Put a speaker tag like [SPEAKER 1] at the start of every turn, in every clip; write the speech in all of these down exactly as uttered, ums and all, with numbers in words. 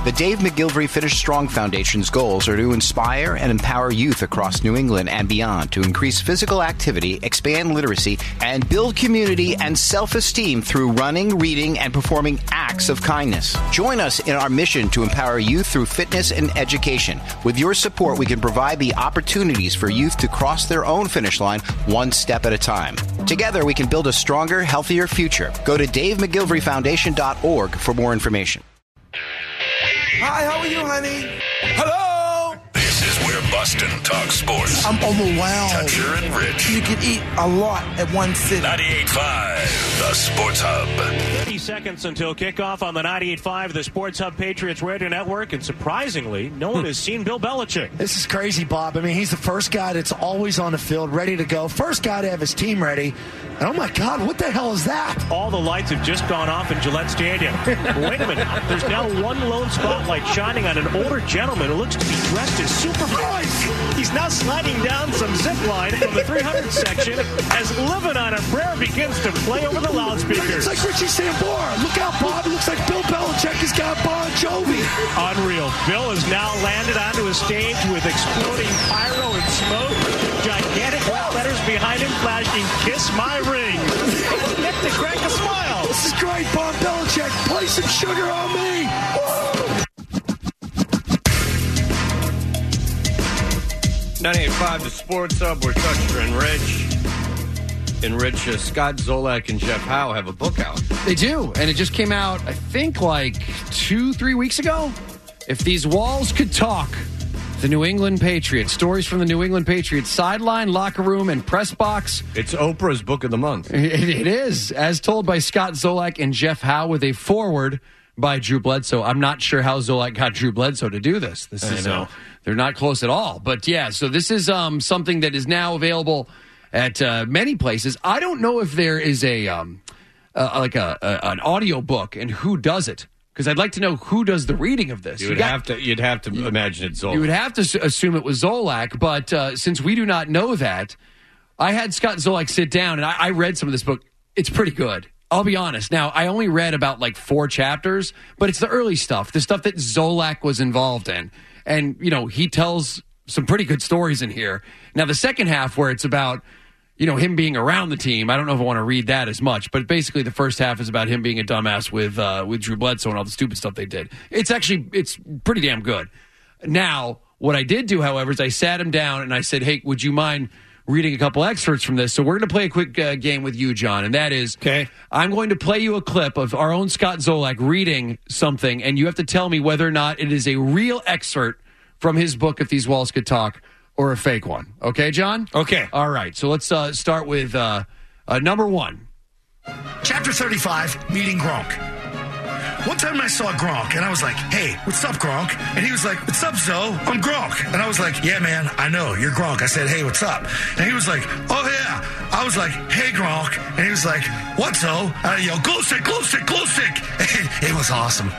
[SPEAKER 1] The Dave McGilvery Finish Strong Foundation's goals are to inspire and empower youth across New England and beyond to increase physical activity, expand literacy, and build community and self-esteem through running, reading, and performing acts of kindness. Join us in our mission to empower youth through fitness and education. With your support, we can provide the opportunities for youth to cross their own finish line one step at a time. Together, we can build a stronger, healthier future. Go to dave mcgilvery foundation dot org for more information.
[SPEAKER 2] Hi, how are you, honey? Hello?
[SPEAKER 3] This is where Boston talks sports.
[SPEAKER 2] I'm overwhelmed.
[SPEAKER 3] Toucher and Rich.
[SPEAKER 2] You can eat a lot at one sitting.
[SPEAKER 3] ninety-eight point five, the Sports Hub.
[SPEAKER 4] thirty seconds until kickoff on the ninety-eight point five, the Sports Hub Patriots Radio Network. And surprisingly, no one has seen Bill Belichick.
[SPEAKER 5] This is crazy, Bob. I mean, he's the first guy that's always on the field, ready to go. First guy to have his team ready. And oh, my God, what the hell is that?
[SPEAKER 4] All the lights have just gone off in Gillette Stadium. But wait a minute. There's now one lone spotlight shining on an older gentleman who looks to be dressed as Superman. He's now sliding down some zip line from the three hundred section as Living on a Prayer begins to play over the loudspeakers.
[SPEAKER 5] It's like Richie Sambora. Look out, Bob. It looks like Bill Belichick has got Bon Jovi.
[SPEAKER 4] Unreal. Bill has now landed onto a stage with exploding pyro and smoke. Gigantic letters behind him flashing, "Kiss my ring." Get to crack a smile.
[SPEAKER 5] This is great, Bob Belichick. Play some sugar on me.
[SPEAKER 6] ninety-eight point five, the Sports Hub. We're Toucher and Rich. And Rich, uh, Scott Zolak and Jeff Howe have a book out.
[SPEAKER 7] They do, and it just came out, I think, like two, three weeks ago. If These Walls Could Talk, the New England Patriots. Stories from the New England Patriots sideline, locker room, and press box.
[SPEAKER 6] It's Oprah's book of the month.
[SPEAKER 7] It, it is, as told by Scott Zolak and Jeff Howe, with a foreword by Drew Bledsoe. I'm not sure how Zolak got Drew Bledsoe to do this. This
[SPEAKER 6] I
[SPEAKER 7] is
[SPEAKER 6] know.
[SPEAKER 7] Uh, they're not close at all. But yeah, so this is um, something that is now available at uh, many places. I don't know if there is a um, uh, like a, a an audio book and who does it, because I'd like to know who does the reading of this.
[SPEAKER 6] You would
[SPEAKER 7] got,
[SPEAKER 6] have to. You'd have to you, imagine it's Zolak.
[SPEAKER 7] You would have to s- assume it was Zolak, but uh, since we do not know that, I had Scott Zolak sit down and I, I read some of this book. It's pretty good. I'll be honest. Now, I only read about like four chapters, but it's the early stuff, the stuff that Zolak was involved in. And, you know, he tells some pretty good stories in here. Now, the second half where it's about, you know, him being around the team, I don't know if I want to read that as much, but basically the first half is about him being a dumbass with uh, with Drew Bledsoe and all the stupid stuff they did. It's actually, it's pretty damn good. Now, what I did do, however, is I sat him down and I said, hey, would you mind reading a couple excerpts from this? So we're going to play a quick uh, game with you, John, and that is,
[SPEAKER 6] okay.
[SPEAKER 7] I'm going to play you a clip of our own Scott Zolak reading something, and you have to tell me whether or not it is a real excerpt from his book, If These Walls Could Talk, or a fake one. Okay, John?
[SPEAKER 6] Okay.
[SPEAKER 7] All right, so let's uh, start with uh, uh, number one.
[SPEAKER 5] Chapter thirty-five, Meeting Gronk. One time I saw Gronk, and I was like, hey, what's up, Gronk? And he was like, what's up, Zo? I'm Gronk. And I was like, yeah, man, I know, you're Gronk. I said, hey, what's up? And he was like, oh, yeah. I was like, hey, Gronk. And he was like, what, Zo? And I yelled, glow stick, glow stick, glow stick. It was awesome.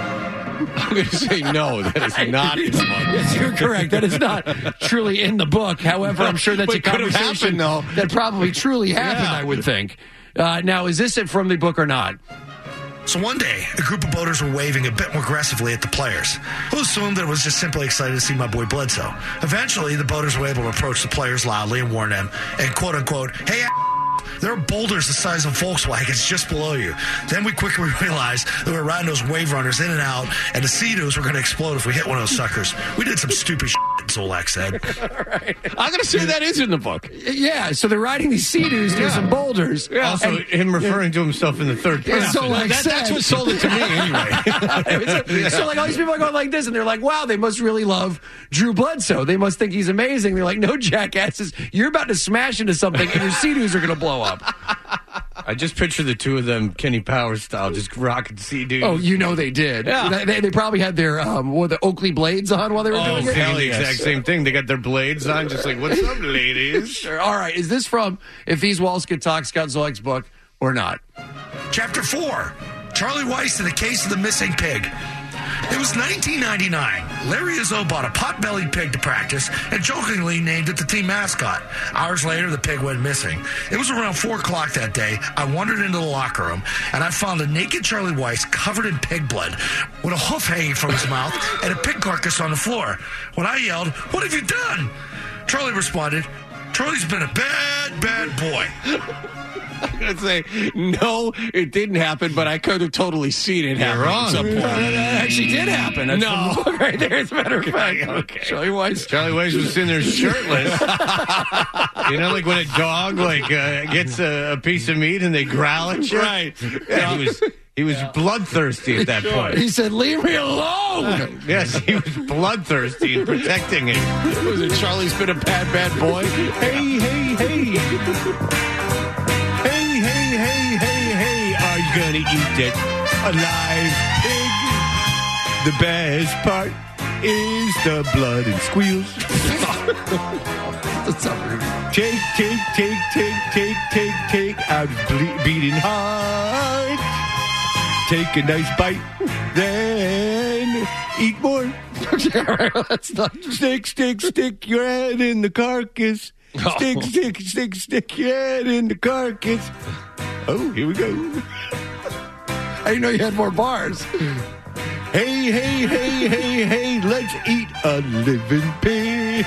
[SPEAKER 6] I'm going to say no, that is not in the book.
[SPEAKER 7] Yes, you're correct. That is not truly in the book. However, I'm sure that's
[SPEAKER 6] But
[SPEAKER 7] a
[SPEAKER 6] it could have
[SPEAKER 7] conversation
[SPEAKER 6] happened, though.
[SPEAKER 7] that probably truly happened,
[SPEAKER 6] Yeah.
[SPEAKER 7] I would think. Uh, now, is this it from the book or not?
[SPEAKER 5] So one day, a group of boaters were waving a bit more aggressively at the players, who assumed that it was just simply excited to see my boy Bledsoe. Eventually, the boaters were able to approach the players loudly and warn them, and quote-unquote, hey, there are boulders the size of Volkswagens just below you. Then we quickly realized that we were riding those wave runners in and out, and the Sea-Doos were going to explode if we hit one of those suckers. We did some stupid shit, Zolak said.
[SPEAKER 7] Right.
[SPEAKER 6] I'm going to say that is in the book.
[SPEAKER 7] Yeah, so they're riding these Sea-Doos through
[SPEAKER 6] Yeah.
[SPEAKER 7] some boulders.
[SPEAKER 6] Yeah. Also,
[SPEAKER 7] And-
[SPEAKER 6] him referring to himself in the third
[SPEAKER 7] Yeah,
[SPEAKER 6] person.
[SPEAKER 7] Zolak
[SPEAKER 6] That- that's
[SPEAKER 7] said-
[SPEAKER 6] what sold it to me anyway.
[SPEAKER 7] so, so, like, all these people are going like this, and they're like, wow, they must really love Drew Bledsoe. They must think he's amazing. They're like, no, jackasses, you're about to smash into something, and your Sea-Doos are going to blow up.
[SPEAKER 6] I just picture the two of them, Kenny Powers style, just rocking Sea-Doos.
[SPEAKER 7] Oh, you know they did.
[SPEAKER 6] Yeah.
[SPEAKER 7] They, they probably had their um, what, the Oakley blades on while they were
[SPEAKER 6] Oh,
[SPEAKER 7] doing it.
[SPEAKER 6] hell the exact same thing. They got their blades on, just like, what's up, ladies?
[SPEAKER 7] Sure. All right, is this from If These Walls Could Talk, Scott Zolak's book, or not?
[SPEAKER 5] Chapter four, Charlie Weiss and the Case of the Missing Pig. It was nineteen ninety-nine. Larry Izzo bought a pot-bellied pig to practice and jokingly named it the team mascot. Hours later, the pig went missing. It was around four o'clock that day. I wandered into the locker room, and I found a naked Charlie Weiss covered in pig blood with a hoof hanging from his mouth and a pig carcass on the floor. When I yelled, "What have you done?" Charlie responded, "Charlie's been a bad, bad boy."
[SPEAKER 6] I'm going to say, no, it didn't happen, but I could have totally seen it happen
[SPEAKER 7] wrong.
[SPEAKER 6] at some point.
[SPEAKER 7] That actually did happen. That's
[SPEAKER 6] No.
[SPEAKER 7] the book right there, as a matter of fact.
[SPEAKER 6] Okay.
[SPEAKER 7] Charlie Weiss.
[SPEAKER 6] Charlie Weiss was sitting there shirtless. You know, like when a dog like uh, gets a, a piece of meat and they growl at you?
[SPEAKER 7] Right.
[SPEAKER 6] Yeah, he was he was bloodthirsty at that point.
[SPEAKER 7] He said, "Leave me alone."
[SPEAKER 6] Yes, he was bloodthirsty and protecting it.
[SPEAKER 7] Was it Charlie's been a bad, bad boy?
[SPEAKER 6] Hey, hey, hey. Hey, hey, hey, hey, hey. Are you going to eat that alive pig? The best part is the blood and squeals.
[SPEAKER 7] That's not rude.
[SPEAKER 6] Take, take, take, take, take, take, take out his ble- beating heart. Take a nice bite, then eat more.
[SPEAKER 7] That's not.
[SPEAKER 6] Stick, stick, stick your head in the carcass. Stick, stick, stick, stick your head in the carcass. Oh, here we go.
[SPEAKER 7] I didn't know you had more bars.
[SPEAKER 6] Hey, hey, hey, hey, hey, let's eat a living pig.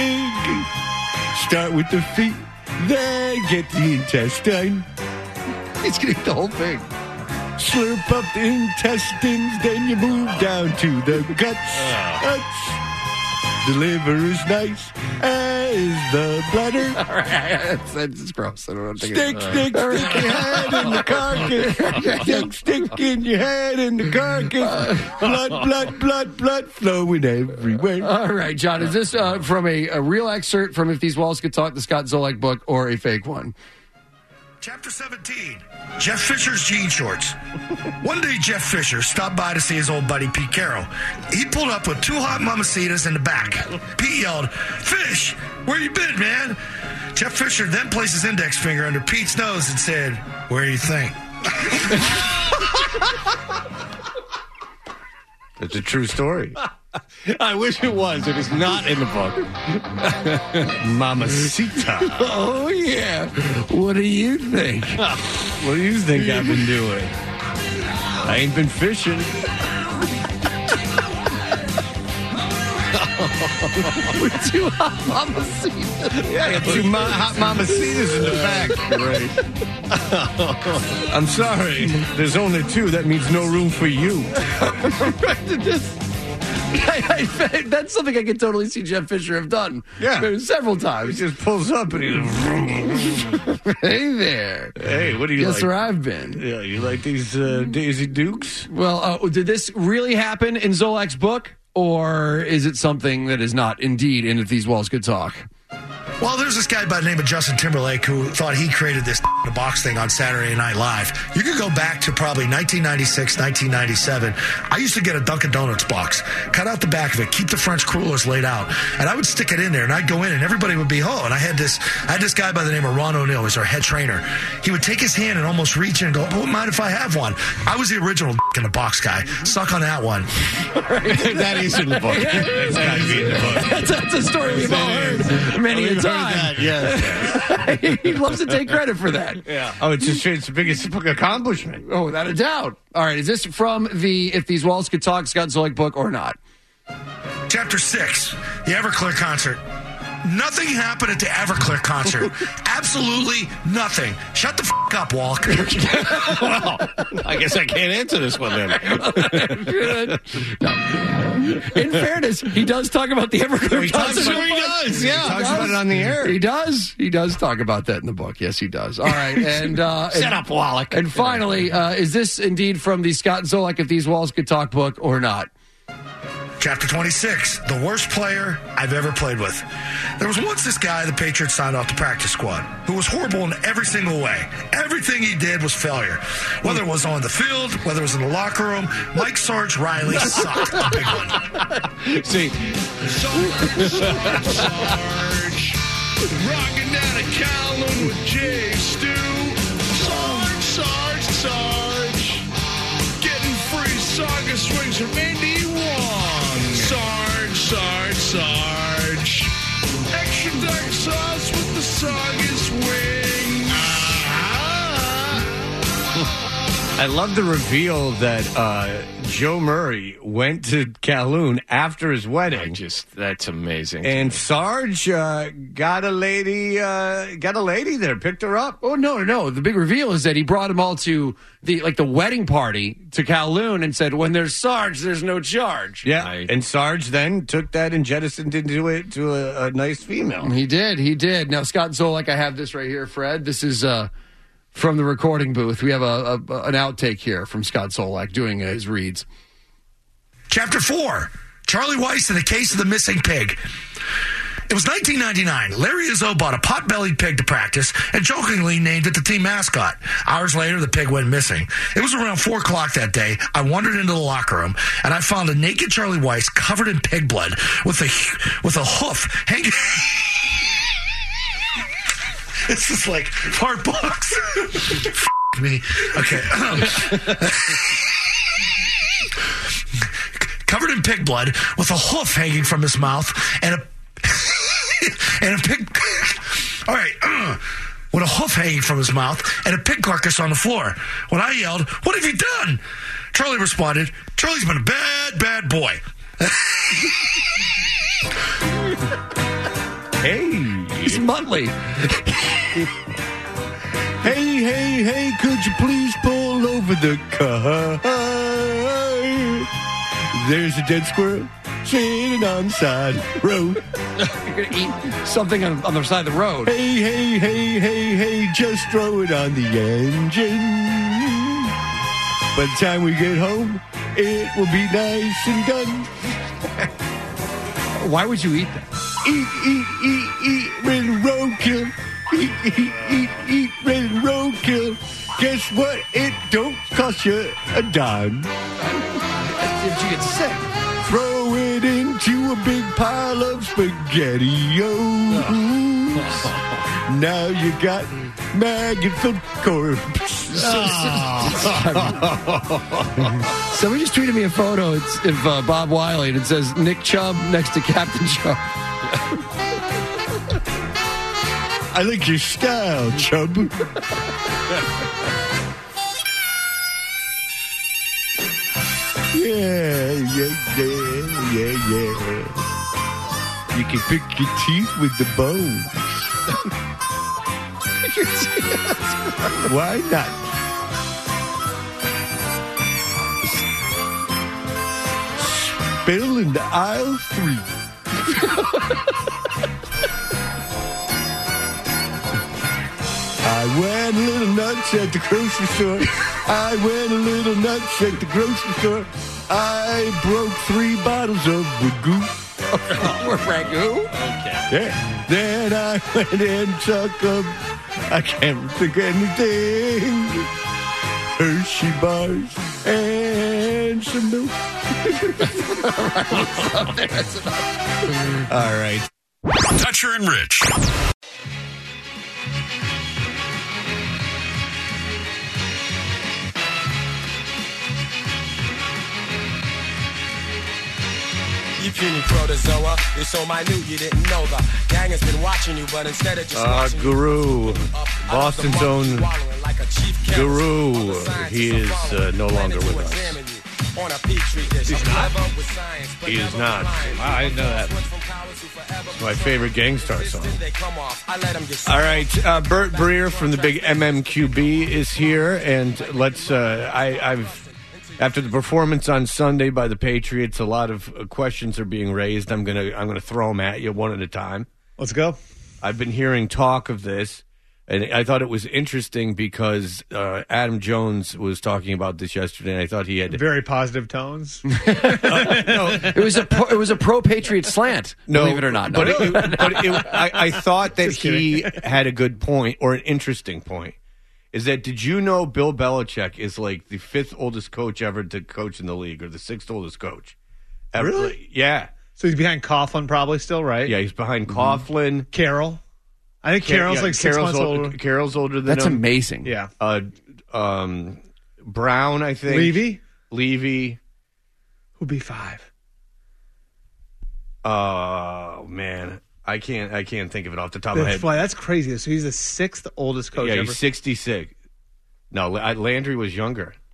[SPEAKER 6] Start with the feet, then get the intestine.
[SPEAKER 7] He's going to eat the whole thing.
[SPEAKER 6] Slurp up the intestines, then you move down to the guts. Guts. The liver is nice as the bladder.
[SPEAKER 7] All right, that's, that's gross. I don't want to take
[SPEAKER 6] Stick,
[SPEAKER 7] it.
[SPEAKER 6] stick, stick your head in the carcass. Stick, stick in your head in the carcass. Blood, blood, blood, blood flowing everywhere.
[SPEAKER 7] All right, John, is this uh, from a, a real excerpt from If These Walls Could Talk, the Scott Zolak book, or a fake one?
[SPEAKER 5] Chapter seventeen, Jeff Fisher's jean shorts. One day, Jeff Fisher stopped by to see his old buddy Pete Carroll. He pulled up with two hot mamacitas in the back. Pete yelled, "Fish, where you been, man?" Jeff Fisher then placed his index finger under Pete's nose and said, "Where do you think?"
[SPEAKER 6] It's a true story. I wish it was. It is not in the book. Mamacita.
[SPEAKER 7] Oh, yeah. What do you think?
[SPEAKER 6] What do you think I've been doing? I ain't been fishing.
[SPEAKER 7] With two hot mamacitas.
[SPEAKER 6] Yeah, I got two ma- hot mamacitas in the back. Right. I'm sorry. There's only two. That means no room for you.
[SPEAKER 7] This, I, I, that's something I could totally see Jeff Fisher have done.
[SPEAKER 6] Yeah.
[SPEAKER 7] Several
[SPEAKER 6] He
[SPEAKER 7] times.
[SPEAKER 6] just pulls up and he's...
[SPEAKER 7] Hey there.
[SPEAKER 6] Hey, what do you
[SPEAKER 7] Guess
[SPEAKER 6] like?
[SPEAKER 7] where I've been.
[SPEAKER 6] Yeah, you like these uh, Daisy Dukes?
[SPEAKER 7] Well, uh, did this really happen in Zolak's book? Or is it something that is not indeed in If These Walls Could Talk?
[SPEAKER 5] Well, there's this guy by the name of Justin Timberlake who thought he created this the box thing on Saturday Night Live. You could go back to probably nineteen ninety-six, nineteen ninety-seven. I used to get a Dunkin' Donuts box, cut out the back of it, keep the French crullers laid out, and I would stick it in there, and I'd go in, and everybody would be, oh, and I had this I had this guy by the name of Ron O'Neill, who's our head trainer. He would take his hand and almost reach in and go, oh, mind if I have one? I was the original in the box guy. Suck on that one.
[SPEAKER 6] That is in the book. That's got to be in the book.
[SPEAKER 7] That's, that's a story we've all heard many a
[SPEAKER 6] We've heard
[SPEAKER 7] time.
[SPEAKER 6] that, yes.
[SPEAKER 7] He loves to take credit for that.
[SPEAKER 6] Yeah. Oh, it's just it's the biggest accomplishment.
[SPEAKER 7] Oh, without a doubt. All right, is this from the If These Walls Could Talk Scott Zolak book or not?
[SPEAKER 5] Chapter six, the Everclear concert. Nothing happened at the Everclear concert. Absolutely nothing. Shut the f*** up, Walk.
[SPEAKER 6] Well, I guess I can't answer this one then.
[SPEAKER 7] No. In fairness, he does talk about the Everclear
[SPEAKER 6] He talks
[SPEAKER 7] concert.
[SPEAKER 6] about- he does, yeah.
[SPEAKER 7] He
[SPEAKER 6] Talks
[SPEAKER 7] does.
[SPEAKER 6] about it on the air.
[SPEAKER 7] He does. He does talk about that in the book. Yes, he does. All right. And uh,
[SPEAKER 6] Shut
[SPEAKER 7] and,
[SPEAKER 6] up, Wallach.
[SPEAKER 7] And finally, uh, is this indeed from the Scott Zolak If These Walls Could Talk book or not?
[SPEAKER 5] Chapter twenty-six, the worst player I've ever played with. There was once this guy the Patriots signed off the practice squad who was horrible in every single way. Everything he did was failure. Whether it was on the field, whether it was in the locker room, Mike Sarge Riley sucked. A big one.
[SPEAKER 6] See,
[SPEAKER 2] Sarge, Sarge, rocking down a Calhoun with Jay Stu. Sarge, Sarge, Sarge, getting free saga swings from Andy
[SPEAKER 6] I love the reveal that uh, Joe Murray went to Calhoun after his wedding.
[SPEAKER 8] I just that's amazing.
[SPEAKER 6] And Sarge uh, got a lady, uh, got a lady there, picked her up.
[SPEAKER 7] Oh no, no, no! The big reveal is that he brought them all to the like the wedding party to Kowloon and said, "When there's Sarge, there's no charge."
[SPEAKER 6] Yeah,
[SPEAKER 8] I-
[SPEAKER 6] and Sarge then took that and jettisoned into it to a, a nice female.
[SPEAKER 7] He did, he did. Now Scott Zolak, I have this right here, Fred. This is uh, from the recording booth. We have a, a an outtake here from Scott Zolak doing uh, his reads.
[SPEAKER 5] Chapter four, Charlie Weiss and the Case of the Missing Pig. It was nineteen ninety-nine. Larry Izzo bought a pot-bellied pig to practice and jokingly named it the team mascot. Hours later, the pig went missing. It was around four o'clock that day. I wandered into the locker room, and I found a naked Charlie Weiss covered in pig blood with a, with a hoof hanging... This is like fart box. F*** me. Okay. Covered in pig blood with a hoof hanging from his mouth and a and a pig. All right. Uh, with a hoof hanging from his mouth and a pig carcass on the floor. When I yelled, "What have you done?" Charlie responded, "Charlie's been a bad, bad boy."
[SPEAKER 6] Hey,
[SPEAKER 7] He's Muttley.
[SPEAKER 6] hey, hey, hey! Could you please pull over the car? There's a dead squirrel sitting on the side of the road.
[SPEAKER 7] You're gonna eat something on, on the side of the road.
[SPEAKER 6] Hey, hey, hey, hey, hey! Just throw it on the engine. By the time we get home, it will be nice and done.
[SPEAKER 7] Why would you eat that?
[SPEAKER 6] Eat, eat, eat, eat, ready to roadkill. Eat, eat, eat, eat, ready to roadkill. Guess what? It don't cost you a dime.
[SPEAKER 7] Did you get sick?
[SPEAKER 6] Throw it into a big pile of spaghetti-os. Now you got maggot-filled corpse.
[SPEAKER 7] Somebody just tweeted me a photo it's, of uh, Bob Wiley, and it says Nick Chubb next to Captain Chubb.
[SPEAKER 6] I like your style, Chubb. Yeah, yeah, yeah, yeah, yeah. You can pick your teeth with the bones. Why not? Spill into aisle three. I went a little nuts at the grocery store. I went a little nuts at the grocery store. I broke three bottles of ragu.
[SPEAKER 7] Ragu?
[SPEAKER 8] Okay.
[SPEAKER 6] Yeah. Then I went and took a... I can't think of anything. Hershey bars and some milk. All right.
[SPEAKER 3] Toucher and Rich.
[SPEAKER 2] You puny protozoa, you're so minute you didn't know the gang has been watching you, but instead of just
[SPEAKER 6] Uh,
[SPEAKER 2] watching
[SPEAKER 6] Guru,
[SPEAKER 2] you,
[SPEAKER 6] Boston's own Guru. He is uh, no longer with us.
[SPEAKER 2] He's
[SPEAKER 6] not? He is not.
[SPEAKER 8] Wow, I didn't know that.
[SPEAKER 6] It's my favorite Gangstar song. All right, uh, Bert Breer from the big M M Q B is here, and let's. Uh, I, I've after the performance on Sunday by the Patriots, a lot of uh, questions are being raised. I'm gonna I'm gonna throw them at you one at a time.
[SPEAKER 9] Let's go.
[SPEAKER 6] I've been hearing talk of this, and I thought it was interesting because uh, Adam Jones was talking about this yesterday, and I thought he had
[SPEAKER 9] Very positive tones.
[SPEAKER 6] uh, no,
[SPEAKER 7] It was a pro, it was a pro Patriot slant.
[SPEAKER 6] No,
[SPEAKER 7] believe it or not. No.
[SPEAKER 6] But, it, but it, I, I thought that
[SPEAKER 9] Just
[SPEAKER 6] he
[SPEAKER 9] kidding.
[SPEAKER 6] had a good point or an interesting point. Is that did you know Bill Belichick is like the fifth oldest coach ever to coach in the league, or the sixth oldest coach? Ever.
[SPEAKER 9] Really?
[SPEAKER 6] Yeah.
[SPEAKER 9] So he's behind Coughlin probably still, right?
[SPEAKER 6] Yeah, he's behind Coughlin.
[SPEAKER 9] Carroll. I think Carroll's
[SPEAKER 6] Yeah,
[SPEAKER 9] like six
[SPEAKER 6] Carroll's
[SPEAKER 9] months
[SPEAKER 6] old-
[SPEAKER 9] older.
[SPEAKER 6] Carroll's older than
[SPEAKER 7] That's
[SPEAKER 6] him.
[SPEAKER 7] amazing.
[SPEAKER 9] Yeah.
[SPEAKER 6] Uh, um, Brown, I think.
[SPEAKER 9] Levy?
[SPEAKER 6] Levy.
[SPEAKER 9] Who'd be five?
[SPEAKER 6] Oh man, I can't. I can't think of it off the top of my
[SPEAKER 9] That's,
[SPEAKER 6] head.
[SPEAKER 9] why, that's crazy. So he's the sixth oldest coach
[SPEAKER 6] yeah,
[SPEAKER 9] ever.
[SPEAKER 6] he's sixty-six. No, La- Landry was younger.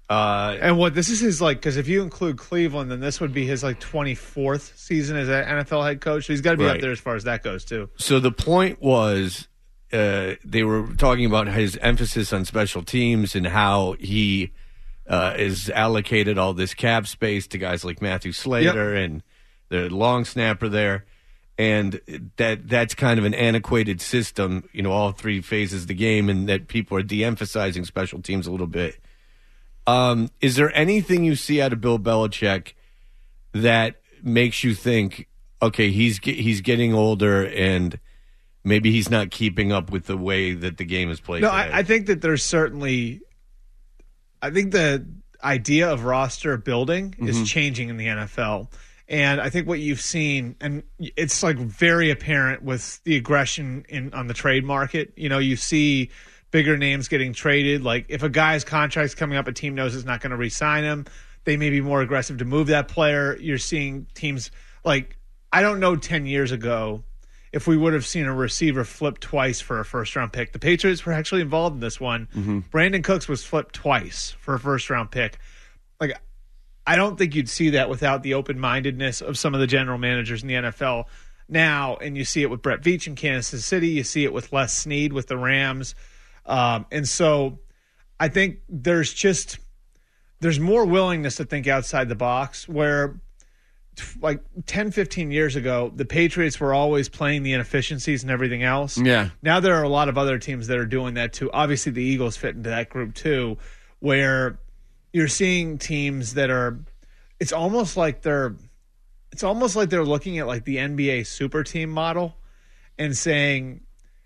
[SPEAKER 6] Uh,
[SPEAKER 9] and what this is his like, because if you include Cleveland, then this would be his like twenty-fourth season as an N F L head coach. So he's got to be
[SPEAKER 6] Right.
[SPEAKER 9] up there as far as that goes too.
[SPEAKER 6] So the point was, uh, they were talking about his emphasis on special teams and how he uh, is allocated all this cap space to guys like Matthew Slater
[SPEAKER 9] Yep.
[SPEAKER 6] and the long snapper there. And that that's kind of an antiquated system, you know, all three phases of the game, and that people are de-emphasizing special teams a little bit. Um, is there anything you see out of Bill Belichick that makes you think, okay, he's ge- he's getting older and maybe he's not keeping up with the way that the game is played
[SPEAKER 9] No,
[SPEAKER 6] today?
[SPEAKER 9] I, I think that there's certainly. I think the idea of roster building
[SPEAKER 6] Mm-hmm.
[SPEAKER 9] is changing in the N F L. And I think what you've seen, and it's like very apparent with the aggression in on the trade market. You know, you see bigger names getting traded. Like if a guy's contract's coming up, a team knows it's not going to re-sign him. They may be more aggressive to move that player. You're seeing teams like, I don't know ten years ago if we would have seen a receiver flip twice for a first-round pick. The Patriots were actually involved in this one.
[SPEAKER 6] Mm-hmm.
[SPEAKER 9] Brandon Cooks was flipped twice for a first-round pick. Like, I don't think you'd see that without the open-mindedness of some of the general managers in the N F L now, and you see it with Brett Veach in Kansas City. You see it with Les Snead with the Rams. Um, and so I think there's just there's more willingness to think outside the box where like ten, fifteen years ago, the Patriots were always playing the inefficiencies and everything else.
[SPEAKER 7] Yeah.
[SPEAKER 9] Now there are a lot of other teams that are doing that too. Obviously, the Eagles fit into that group too, where you're seeing teams that are it's almost like they're it's almost like they're looking at like the N B A super team model and saying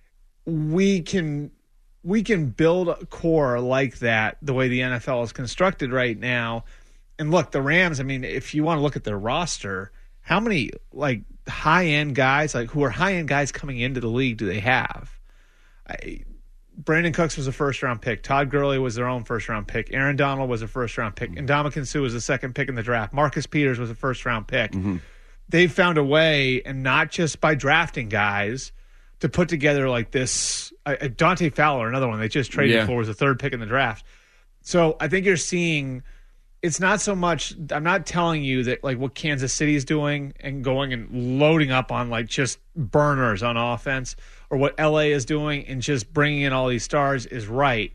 [SPEAKER 9] we can we can build a core like that the way the N F L is constructed right now. And look, the Rams, I mean, if you want to look at their roster, how many like high-end guys, like who are high-end guys coming into the league do they have? I, Brandon Cooks was a first-round pick. Todd Gurley was their own first-round pick. Aaron Donald was a first-round pick. And Ndamukong Suh was the second pick in the draft. Marcus Peters was a first-round pick.
[SPEAKER 6] Mm-hmm.
[SPEAKER 9] They've found a way, and not just by drafting guys, to put together like this. Uh, Dante Fowler, another one they just traded
[SPEAKER 7] Yeah.
[SPEAKER 9] for, was the third pick in the draft. So I think you're seeing it's not so much – I'm not telling you that like what Kansas City is doing and going and loading up on like just burners on offense or what L A is doing and just bringing in all these stars is right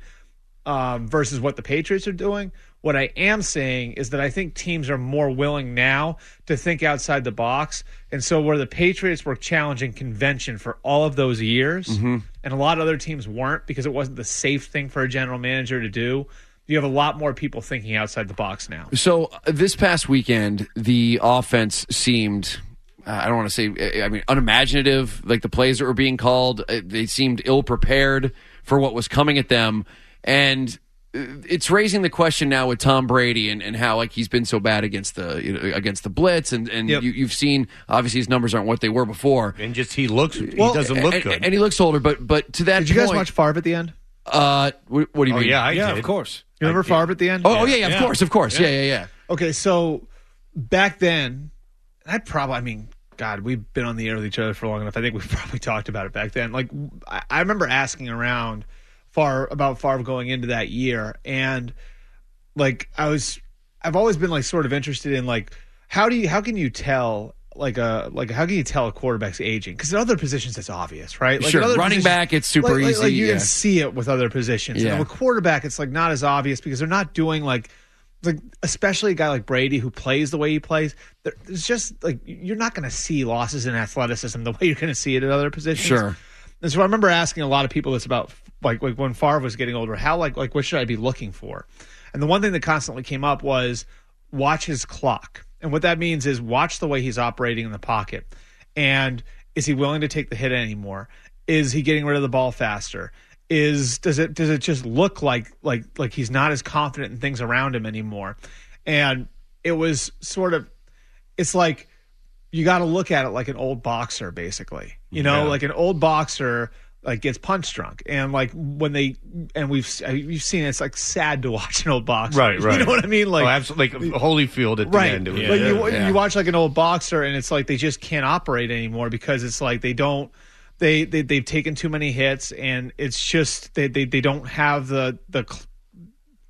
[SPEAKER 9] um, versus what the Patriots are doing. What I am saying is that I think teams are more willing now to think outside the box. And so where the Patriots were challenging convention for all of those years,
[SPEAKER 7] Mm-hmm.
[SPEAKER 9] and a lot of other teams weren't because it wasn't the safe thing for a general manager to do, you have a lot more people thinking outside the box now.
[SPEAKER 7] So uh, this past weekend, the offense seemed, uh, I don't want to say, I mean, unimaginative. Like the plays that were being called, uh, they seemed ill-prepared for what was coming at them. And uh, it's raising the question now with Tom Brady and, and how like he's been so bad against the you know, against the blitz. And, and
[SPEAKER 9] Yep.
[SPEAKER 7] you, you've seen, obviously, his numbers aren't what they were before.
[SPEAKER 6] And just he looks, he
[SPEAKER 9] Well,
[SPEAKER 6] doesn't look
[SPEAKER 7] and,
[SPEAKER 6] good.
[SPEAKER 7] And he looks older, but but to that
[SPEAKER 9] Did you guys
[SPEAKER 7] point-
[SPEAKER 9] watch Favre at the end?
[SPEAKER 7] Uh, what, what do you
[SPEAKER 6] oh,
[SPEAKER 7] mean?
[SPEAKER 6] yeah, I
[SPEAKER 8] Yeah,
[SPEAKER 6] did.
[SPEAKER 8] of course.
[SPEAKER 9] You remember Favre at the end?
[SPEAKER 7] Oh, oh, yeah, yeah, of
[SPEAKER 8] Yeah.
[SPEAKER 7] course, of course. Yeah, yeah, yeah.
[SPEAKER 9] Okay, so back then, I probably, I mean, God, we've been on the air with each other for long enough. I think we've probably talked about it back then. Like, I, I remember asking around Favre about Favre going into that year, and like, I was, I've always been like sort of interested in like, how do you, how can you tell? Like a like how can you tell a quarterback's aging? Because in other positions it's obvious, right? Like
[SPEAKER 7] Sure,
[SPEAKER 9] in other
[SPEAKER 7] running
[SPEAKER 9] positions-
[SPEAKER 7] back, it's super
[SPEAKER 9] like- like-
[SPEAKER 7] easy,
[SPEAKER 9] Like you
[SPEAKER 7] yeah.
[SPEAKER 9] can see it with other positions.
[SPEAKER 7] Yeah.
[SPEAKER 9] And with quarterback, it's like not as obvious because they're not doing like like especially a guy like Brady who plays the way he plays. there- There's just like you're not going to see losses in athleticism the way you're going to see it at other positions.
[SPEAKER 7] Sure.
[SPEAKER 9] And so I remember asking a lot of people this about like, like when Favre was getting older, how like like what should I be looking for? And the one thing that constantly came up was watch his clock. And what that means is watch the way he's operating in the pocket. And is he willing to take the hit anymore? Is he getting rid of the ball faster? Is does it does it just look like like like he's not as confident in things around him anymore? And it was sort of it's like you got to look at it like an old boxer, basically. You know,
[SPEAKER 6] Yeah.
[SPEAKER 9] like an old boxer like gets punch drunk, and like when they and we've you've seen it, it's like sad to watch an old boxer.
[SPEAKER 6] Right, right.
[SPEAKER 9] You know what I mean? Like
[SPEAKER 6] oh, absolutely. Like Holyfield at the
[SPEAKER 9] right.
[SPEAKER 6] end. It was-
[SPEAKER 9] But you,
[SPEAKER 7] yeah.
[SPEAKER 9] you watch like an old boxer, and it's like they just can't operate anymore because it's like they don't. They, they they've taken too many hits, and it's just they they, they don't have the the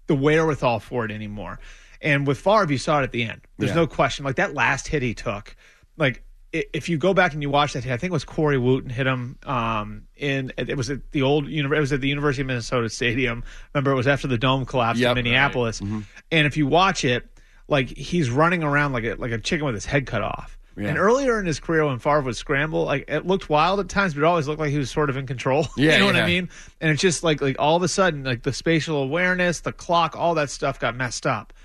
[SPEAKER 9] the wherewithal for it anymore. And with Favre, you saw it at the end. There's
[SPEAKER 7] Yeah.
[SPEAKER 9] no question. Like that last hit he took, like i- if you go back and you watch that hit, I think it was Corey Wooten hit him um, in. It was at the old. It was at the University of Minnesota Stadium. Remember, it was after the dome collapsed
[SPEAKER 7] Yep.
[SPEAKER 9] in Minneapolis.
[SPEAKER 7] Right. Mm-hmm.
[SPEAKER 9] And if you watch it, like he's running around like a like a chicken with his head cut off.
[SPEAKER 7] Yeah.
[SPEAKER 9] And earlier in his career, when Favre would scramble, like it looked wild at times, but it always looked like he was sort of in control.
[SPEAKER 7] Yeah,
[SPEAKER 9] you know what
[SPEAKER 7] yeah.
[SPEAKER 9] I mean? And it's just like like all of a sudden, like the spatial awareness, the clock, all that stuff got messed up.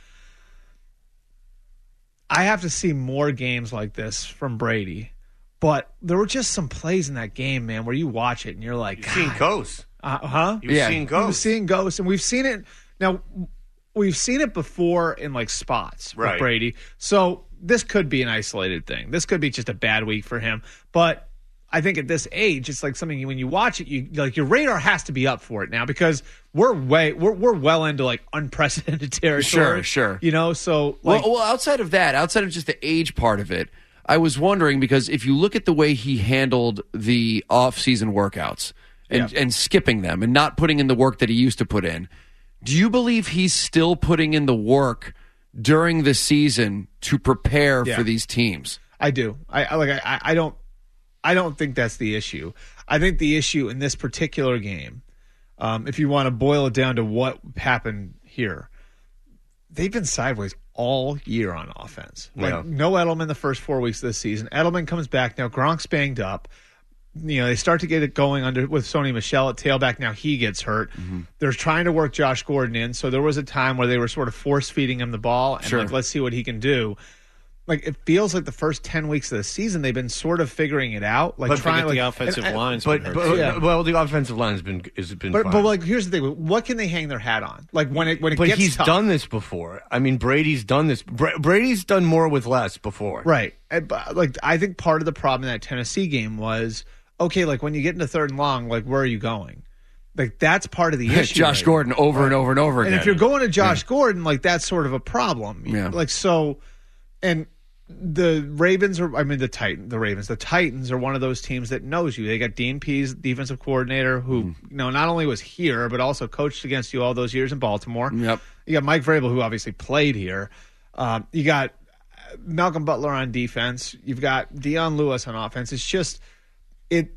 [SPEAKER 9] I have to see more games like this from Brady, but there were just some plays in that game, man, where you watch it and you're like,
[SPEAKER 6] You've seen ghosts.
[SPEAKER 9] uh huh.
[SPEAKER 6] You've
[SPEAKER 7] Yeah.
[SPEAKER 6] seen
[SPEAKER 9] We've
[SPEAKER 6] ghosts.
[SPEAKER 9] seen ghosts, and we've seen it now. We've seen it before in like spots with
[SPEAKER 6] Right.
[SPEAKER 9] Brady, so this could be an isolated thing. This could be just a bad week for him. But I think at this age, it's like something when you watch it, you like your radar has to be up for it now because we're way we're we're well into like unprecedented territory.
[SPEAKER 7] Sure, sure.
[SPEAKER 9] You know, so like
[SPEAKER 7] well, well, outside of that, outside of just the age part of it, I was wondering because if you look at the way he handled the off-season workouts and,
[SPEAKER 9] Yeah.
[SPEAKER 7] and skipping them and not putting in the work that he used to put in, do you believe he's still putting in the work during the season to prepare
[SPEAKER 9] Yeah.
[SPEAKER 7] for these teams?
[SPEAKER 9] I do. I, I like. I, I don't. I don't think that's the issue. I think the issue in this particular game, um, if you want to boil it down to what happened here, they've been sideways all year on offense. Like
[SPEAKER 6] Yeah.
[SPEAKER 9] no Edelman the first four weeks of this season. Edelman comes back now. Gronk's banged up. You know, they start to get it going under with Sony Michel at tailback. Now he gets hurt.
[SPEAKER 7] Mm-hmm.
[SPEAKER 9] They're trying to work Josh Gordon in. So there was a time where they were sort of force feeding him the ball and
[SPEAKER 7] Sure.
[SPEAKER 9] like, let's see what he can do. Like it feels like the first ten weeks of the season they've been sort of figuring it out, like
[SPEAKER 6] But
[SPEAKER 9] trying
[SPEAKER 6] forget
[SPEAKER 9] like
[SPEAKER 8] the offensive
[SPEAKER 9] and- and-
[SPEAKER 8] line's
[SPEAKER 6] But,
[SPEAKER 8] been
[SPEAKER 6] but
[SPEAKER 8] hurt.
[SPEAKER 9] Yeah.
[SPEAKER 6] well, the offensive line has been has been
[SPEAKER 9] But,
[SPEAKER 6] fine.
[SPEAKER 9] but like here's the thing: what can they hang their hat on? Like when it when it
[SPEAKER 6] But
[SPEAKER 9] gets
[SPEAKER 6] he's
[SPEAKER 9] tough.
[SPEAKER 6] done this before. I mean, Brady's done this. Bra- Brady's done more with less before.
[SPEAKER 9] Right. And, but, like I think part of the problem in that Tennessee game was okay. Like when you get into third and long, like where are you going? Like that's part of the issue.
[SPEAKER 7] Josh
[SPEAKER 9] right
[SPEAKER 7] Gordon over and over and over again.
[SPEAKER 9] And if you're going to Josh Gordon, like that's sort of a problem.
[SPEAKER 7] Yeah.
[SPEAKER 9] Like so, and the Ravens are. I mean the Titan, the Ravens, the Titans are one of those teams that knows you. They got Dean Pease, defensive coordinator, who
[SPEAKER 7] Mm.
[SPEAKER 9] you know not only was here but also coached against you all those years in Baltimore.
[SPEAKER 7] Yep.
[SPEAKER 9] You got Mike Vrabel, who obviously played here. Um, you got Malcolm Butler on defense. You've got Deion Lewis on offense. It's just it.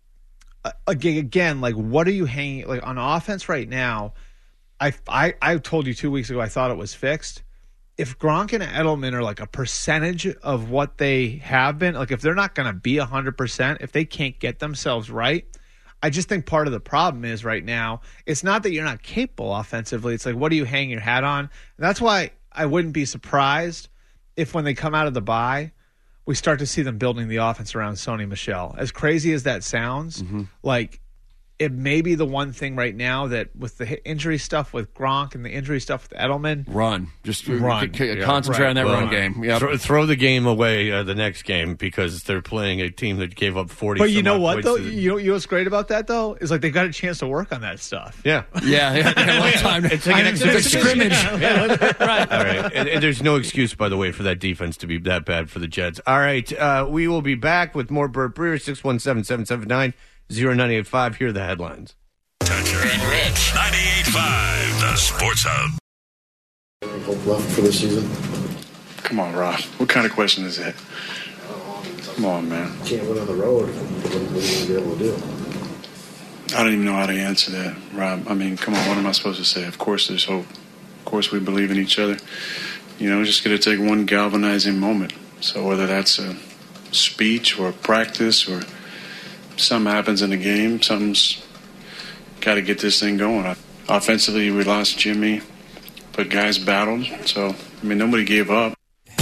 [SPEAKER 9] Uh, again, again, like what are you hanging like on offense right now? I, I I told you two weeks ago I thought it was fixed. If Gronk and Edelman are like a percentage of what they have been, like if they're not going to be one hundred percent, if they can't get themselves right, I just think part of the problem is right now, it's not that you're not capable offensively. It's like, what do you hang your hat on? And that's why I wouldn't be surprised if when they come out of the bye, we start to see them building the offense around Sony Michel. As crazy as that sounds, like it may be the one thing right now that with the hit- injury stuff with Gronk and the injury stuff with Edelman,
[SPEAKER 7] Run. Just
[SPEAKER 9] Run.
[SPEAKER 7] c- c-
[SPEAKER 9] Yeah,
[SPEAKER 7] concentrate
[SPEAKER 9] right.
[SPEAKER 7] on that
[SPEAKER 6] Well,
[SPEAKER 7] run game. Yep.
[SPEAKER 6] Throw, throw the game away uh, the next game because they're playing a team that gave up forty.
[SPEAKER 9] but you
[SPEAKER 6] some
[SPEAKER 9] know
[SPEAKER 6] odd
[SPEAKER 9] what
[SPEAKER 6] points
[SPEAKER 9] though?
[SPEAKER 6] to the-
[SPEAKER 9] You know, you know what's great about that though is like they've got a chance to work on that stuff.
[SPEAKER 6] yeah.
[SPEAKER 7] Yeah, yeah. A lot of time.
[SPEAKER 6] It's like an
[SPEAKER 7] It's a
[SPEAKER 6] exhibition.
[SPEAKER 7] scrimmage.
[SPEAKER 6] All right. And, and there's no excuse, by the way, for that defense to be that bad for the Jets. All right. Uh, we will be back with more Burt Breer, six one seven, seven seven nine, zero nine eight five. Here are the headlines.
[SPEAKER 3] Toucher and Rich. ninety-eight point five, the Sports Hub.
[SPEAKER 10] Any hope left for the season?
[SPEAKER 11] Come on, Rob. What kind of question is that? Come on, man.
[SPEAKER 10] Can't win on the road. What are you going to be able to do?
[SPEAKER 11] I don't even know how to answer that, Rob. I mean, come on, what am I supposed to say? Of course there's hope. Of course we believe in each other. You know, we're just going to take one galvanizing moment. So whether that's a speech or a practice or something happens in the game, something's got to get this thing going. Offensively, we lost Jimmy, but guys battled. So, I mean, nobody gave up.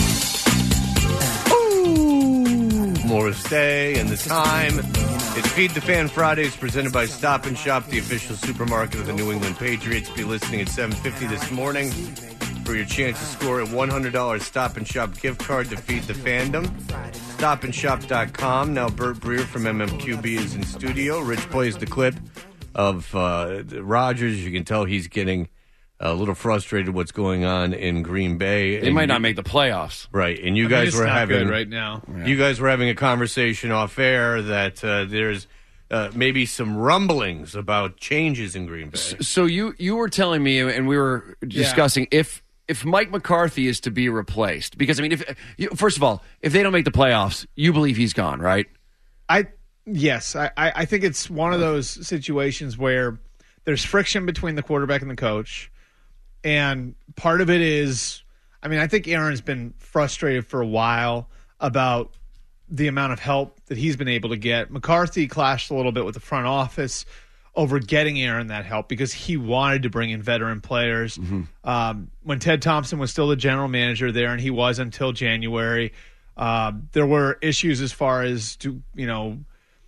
[SPEAKER 6] Morris Day and the time. It's Feed the Fan Fridays presented by Stop and Shop, the official supermarket of the New England Patriots. Be listening at seven fifty this morning for your chance to score a one hundred dollars Stop and Shop gift card to feed the fandom. stop and shop dot com. Now Burt Breer from M M Q B is in studio. Rich plays the clip of uh, Rodgers. You can tell he's getting a little frustrated what's going on in Green Bay.
[SPEAKER 7] They
[SPEAKER 6] And
[SPEAKER 7] might
[SPEAKER 6] you-
[SPEAKER 7] not make the playoffs.
[SPEAKER 6] Right, and you
[SPEAKER 9] I mean,
[SPEAKER 6] guys
[SPEAKER 9] it's
[SPEAKER 6] were
[SPEAKER 9] not
[SPEAKER 6] having
[SPEAKER 9] good right now.
[SPEAKER 6] You guys were having a conversation off air that uh, there's uh, maybe some rumblings about changes in Green Bay.
[SPEAKER 7] So you you were telling me, and we were discussing yeah. if if Mike McCarthy is to be replaced, because I mean, if you, first of all, if they don't make the playoffs, you believe he's gone, right?
[SPEAKER 9] I yes, I I think it's one of those situations where there's friction between the quarterback and the coach, and part of it is, I mean, I think Aaron's been frustrated for a while about the amount of help that he's been able to get. McCarthy clashed a little bit with the front office over getting Aaron that help because he wanted to bring in veteran players. Mm-hmm. Um, when Ted Thompson was still the general manager there, and he was until January, uh, there were issues as far as, do, you know,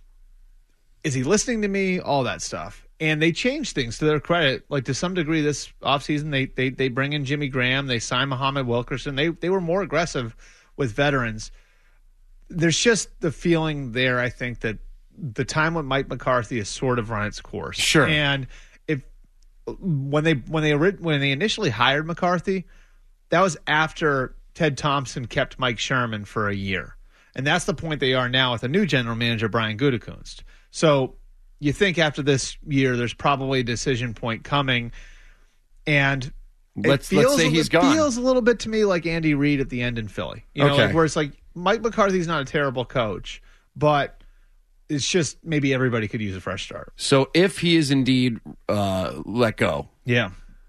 [SPEAKER 9] is he listening to me? All that stuff. And they changed things to their credit. Like, to some degree this offseason, they, they they bring in Jimmy Graham. They sign Muhammad Wilkerson. They they were more aggressive with veterans. There's just the feeling there, I think, that the time with Mike McCarthy has sort of run its course.
[SPEAKER 7] Sure.
[SPEAKER 9] And if when they when they when they initially hired McCarthy, that was after Ted Thompson kept Mike Sherman for a year. And that's the point they are now with a new general manager, Brian Gutekunst. So you think after this year, there's probably a decision point coming, and
[SPEAKER 7] let's
[SPEAKER 9] feels,
[SPEAKER 7] let's say he's
[SPEAKER 9] it
[SPEAKER 7] gone.
[SPEAKER 9] Feels a little bit to me like Andy Reid at the end in Philly. You know,
[SPEAKER 7] okay.
[SPEAKER 9] like where it's like Mike McCarthy's not a terrible coach, but it's just maybe everybody could use a fresh start.
[SPEAKER 7] So if he is indeed uh, let go,
[SPEAKER 9] yeah,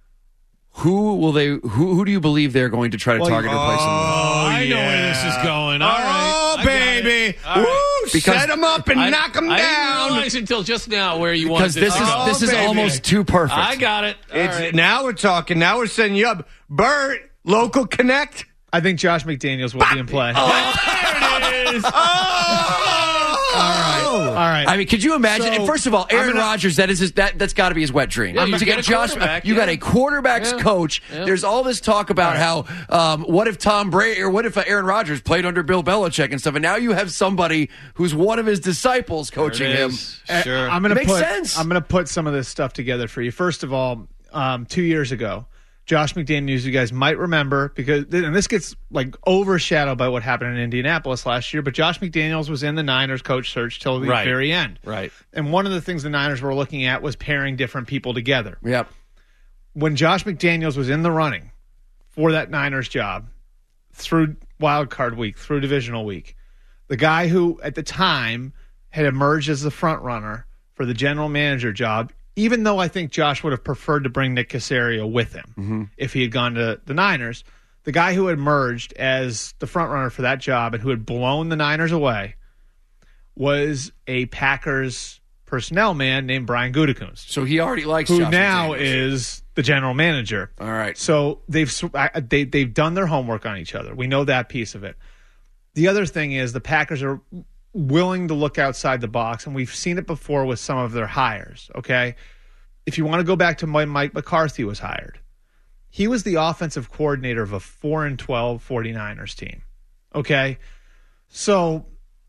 [SPEAKER 7] who will they? Who who do you believe they're going to try to
[SPEAKER 9] well,
[SPEAKER 7] target
[SPEAKER 9] oh,
[SPEAKER 7] to replace him?
[SPEAKER 8] Oh, I
[SPEAKER 6] yeah.
[SPEAKER 8] know where this is going. All
[SPEAKER 6] oh,
[SPEAKER 8] right,
[SPEAKER 6] baby,
[SPEAKER 8] All right.
[SPEAKER 6] Woo!
[SPEAKER 7] Because
[SPEAKER 6] set him up and
[SPEAKER 8] I,
[SPEAKER 6] knock him
[SPEAKER 8] I
[SPEAKER 6] down.
[SPEAKER 8] I didn't realize until just now where you wanted
[SPEAKER 7] Because this
[SPEAKER 8] this
[SPEAKER 7] is
[SPEAKER 8] to go.
[SPEAKER 7] this is
[SPEAKER 6] baby.
[SPEAKER 7] almost too perfect.
[SPEAKER 8] I got it. All
[SPEAKER 6] It's,
[SPEAKER 8] right.
[SPEAKER 6] Now we're talking. Now we're setting you up. Bert, local connect.
[SPEAKER 9] I think Josh McDaniels will be in play.
[SPEAKER 6] Oh, there it is. Oh.
[SPEAKER 9] All right. All right.
[SPEAKER 7] I mean, could you imagine?
[SPEAKER 9] So,
[SPEAKER 7] and first of all, Aaron
[SPEAKER 9] gonna,
[SPEAKER 7] Rodgers, that is his, that that's got to be his wet dream.
[SPEAKER 8] Yeah, you
[SPEAKER 7] to
[SPEAKER 8] get
[SPEAKER 7] get
[SPEAKER 8] a
[SPEAKER 7] Josh,
[SPEAKER 8] quarterback,
[SPEAKER 7] you got
[SPEAKER 8] yeah.
[SPEAKER 7] a quarterback's
[SPEAKER 8] Yeah.
[SPEAKER 7] coach.
[SPEAKER 8] Yeah.
[SPEAKER 7] There's all this talk about
[SPEAKER 9] right.
[SPEAKER 7] how, um, what if Tom Brady or what if uh, Aaron Rodgers played under Bill Belichick and stuff, and now you have somebody who's one of his disciples coaching
[SPEAKER 8] There it
[SPEAKER 7] him.
[SPEAKER 8] is.
[SPEAKER 9] Uh,
[SPEAKER 8] Sure.
[SPEAKER 9] I'm gonna
[SPEAKER 7] Makes
[SPEAKER 9] put,
[SPEAKER 7] sense.
[SPEAKER 9] I'm going to put some of this stuff together for you. First of all, um, two years ago, Josh McDaniels, you guys might remember, because and this gets like overshadowed by what happened in Indianapolis last year, but Josh McDaniels was in the Niners coach search till the
[SPEAKER 8] Right.
[SPEAKER 9] very end.
[SPEAKER 8] Right.
[SPEAKER 9] And one of the things the Niners were looking at was pairing different people together.
[SPEAKER 7] Yep.
[SPEAKER 9] When Josh McDaniels was in the running for that Niners job through wild card week, through divisional week, the guy who at the time had emerged as the front runner for the general manager job, even though I think Josh would have preferred to bring Nick Caserio with him
[SPEAKER 7] Mm-hmm.
[SPEAKER 9] if he had gone to the Niners, the guy who had emerged as the front runner for that job and who had blown the Niners away was a Packers personnel man named Brian Gutekunst,
[SPEAKER 7] So he already likes
[SPEAKER 9] who
[SPEAKER 7] Josh
[SPEAKER 9] now
[SPEAKER 7] McDaniels.
[SPEAKER 9] is the general manager.
[SPEAKER 7] All right.
[SPEAKER 9] So they've sw- I- they they've done their homework on each other. We know that piece of it. The other thing is the Packers are willing to look outside the box, and we've seen it before with some of their hires, okay? If you want to go back to when Mike McCarthy was hired, he was the offensive coordinator of a four and twelve 49ers team, okay? So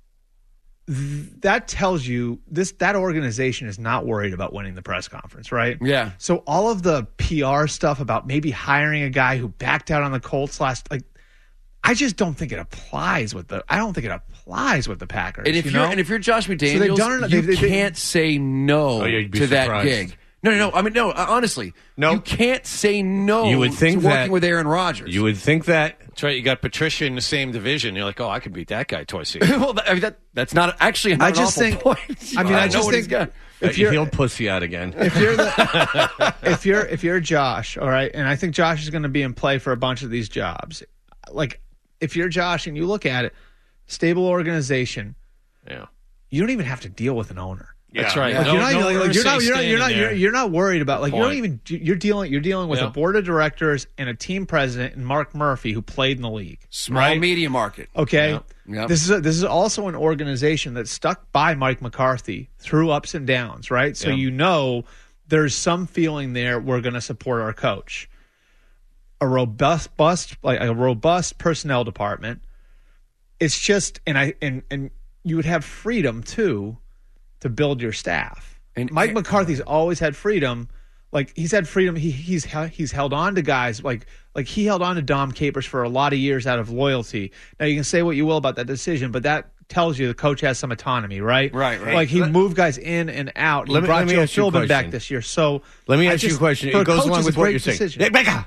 [SPEAKER 9] th- that tells you this that organization is not worried about winning the press conference, right?
[SPEAKER 7] Yeah.
[SPEAKER 9] So all of the P R stuff about maybe hiring a guy who backed out on the Colts last, like, I just don't think it applies with the. I don't think it applies with the Packers.
[SPEAKER 7] And if
[SPEAKER 9] you
[SPEAKER 7] you're
[SPEAKER 9] know?
[SPEAKER 7] and if you're Josh
[SPEAKER 9] they've
[SPEAKER 7] McDaniels,
[SPEAKER 9] done it-
[SPEAKER 7] you
[SPEAKER 9] they- they-
[SPEAKER 7] can't say no
[SPEAKER 6] Oh, yeah, you'd be
[SPEAKER 7] to that
[SPEAKER 6] surprised.
[SPEAKER 7] gig. No, no, no. I mean, no. uh, Honestly,
[SPEAKER 6] No.
[SPEAKER 7] you can't say no.
[SPEAKER 6] You would think
[SPEAKER 7] to working
[SPEAKER 6] that-
[SPEAKER 7] with Aaron Rodgers.
[SPEAKER 6] You would think that.
[SPEAKER 8] That's right. You got Patricia in the same division. You're like, oh, I could beat that guy twice a year.
[SPEAKER 7] well, that, I mean, that that's not actually not
[SPEAKER 9] I
[SPEAKER 7] an
[SPEAKER 9] just
[SPEAKER 7] awful
[SPEAKER 9] think-
[SPEAKER 7] point.
[SPEAKER 9] I mean, I
[SPEAKER 7] know
[SPEAKER 9] just
[SPEAKER 7] what he's
[SPEAKER 9] think
[SPEAKER 7] got.
[SPEAKER 9] if you're
[SPEAKER 6] He'll pussy out again.
[SPEAKER 9] if you're the, if you're if you're Josh, all right, and I think Josh is going to be in play for a bunch of these jobs. Like, if you're Josh and you look at it, stable organization,
[SPEAKER 8] Yeah.
[SPEAKER 9] you don't even have to deal with an owner.
[SPEAKER 8] That's right.
[SPEAKER 9] Like,
[SPEAKER 8] No-
[SPEAKER 9] you're not,
[SPEAKER 8] no
[SPEAKER 9] like, like, you're
[SPEAKER 8] Irsay
[SPEAKER 9] not, you're not, you're not,
[SPEAKER 8] standing
[SPEAKER 9] you're,
[SPEAKER 8] there.
[SPEAKER 9] you're not worried about like you don't
[SPEAKER 8] Point.
[SPEAKER 9] even you're dealing you're dealing with
[SPEAKER 8] Yeah.
[SPEAKER 9] a board of directors and a team president and Mark Murphy who played in the league.
[SPEAKER 7] Small
[SPEAKER 9] right?
[SPEAKER 7] media market.
[SPEAKER 9] Okay,
[SPEAKER 7] Yep. Yep.
[SPEAKER 9] this is a, this is also an organization that stuck by Mike McCarthy through ups and downs, right? So
[SPEAKER 8] Yeah.
[SPEAKER 9] you know there's some feeling there. We're going to support our coach. A robust, bust like a robust personnel department. It's just, and I and and you would have freedom too to build your staff.
[SPEAKER 7] And-
[SPEAKER 9] Mike McCarthy's always had freedom. Like he's had freedom. He he's he's held on to guys like like he held on to Dom Capers for a lot of years out of loyalty. Now you can say what you will about that decision, but that tells you the coach has some autonomy, right?
[SPEAKER 6] Right, right.
[SPEAKER 9] Like he
[SPEAKER 6] Let-
[SPEAKER 9] moved guys in and out. He
[SPEAKER 6] Let me-
[SPEAKER 9] brought
[SPEAKER 6] let me
[SPEAKER 9] Joe
[SPEAKER 6] ask you a
[SPEAKER 9] Philbin back
[SPEAKER 6] question.
[SPEAKER 9] this year. So
[SPEAKER 6] Let me
[SPEAKER 9] I
[SPEAKER 6] ask you a
[SPEAKER 9] just-
[SPEAKER 6] question.
[SPEAKER 9] for
[SPEAKER 6] It
[SPEAKER 9] a
[SPEAKER 6] goes
[SPEAKER 9] coach,
[SPEAKER 6] along
[SPEAKER 9] it's
[SPEAKER 6] with
[SPEAKER 9] a
[SPEAKER 6] what
[SPEAKER 9] great
[SPEAKER 6] you're saying.
[SPEAKER 9] decision.
[SPEAKER 6] Yeah, Becca!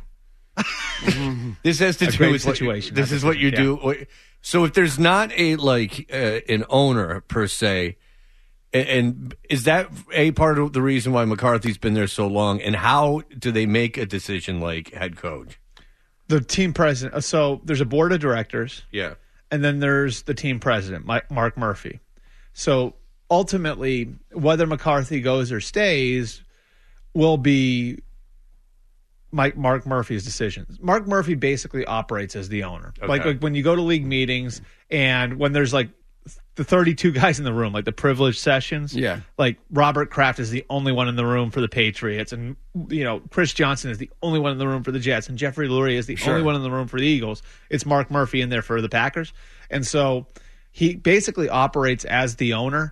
[SPEAKER 6] This has to
[SPEAKER 9] A
[SPEAKER 6] do
[SPEAKER 9] great
[SPEAKER 6] with what-
[SPEAKER 9] situation.
[SPEAKER 6] This is what you
[SPEAKER 9] Yeah.
[SPEAKER 6] do. So if there's not a like uh, an owner per se, and, and is that a part of the reason why McCarthy's been there so long? And how do they make a decision like head coach?
[SPEAKER 9] The team president. So there's a board of directors.
[SPEAKER 6] Yeah.
[SPEAKER 9] And then there's the team president, Mike, Mark Murphy. So ultimately, whether McCarthy goes or stays will be Mike Mark Murphy's decisions. Mark Murphy basically operates as the owner.
[SPEAKER 6] Okay.
[SPEAKER 9] Like, like when you go to league meetings and when there's like the thirty-two guys in the room, like the privileged sessions.
[SPEAKER 7] Yeah.
[SPEAKER 9] Like Robert Kraft is the only one in the room for the Patriots, and you know Chris Johnson is the only one in the room for the Jets, and Jeffrey Lurie is the
[SPEAKER 7] Sure.
[SPEAKER 9] only one in the room for the Eagles. It's Mark Murphy in there for the Packers, and so he basically operates as the owner,